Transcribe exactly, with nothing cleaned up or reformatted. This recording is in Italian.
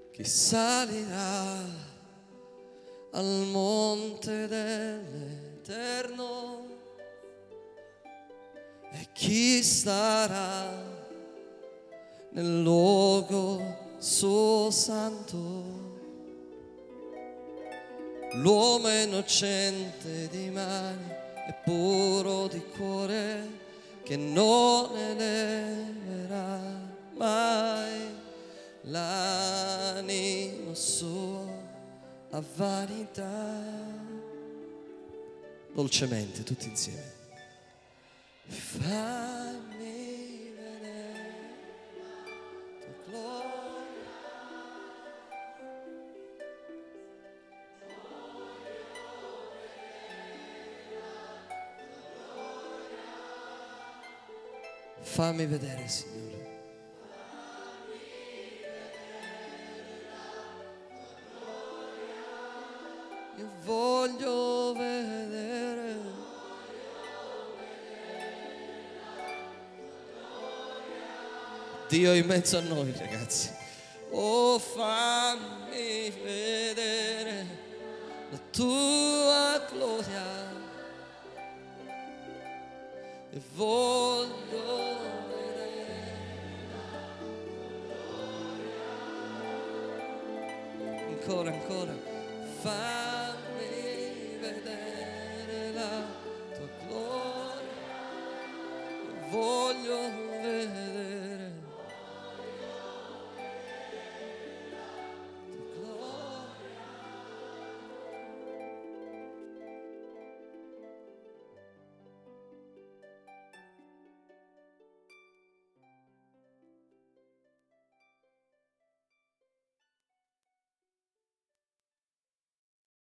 Chi salirà al monte dell'Eterno e chi starà nel luogo suo santo. L'uomo è innocente di mani e puro di cuore, che non eleverà mai l'animo suo a vanità. Dolcemente, tutti insieme. Fammi vedere tua gloria. Fammi vedere, Signore. Io voglio vedere. Dio in mezzo a noi, ragazzi. Oh, fammi vedere la tua gloria. E voglio vedere ancora, ancora. Fammi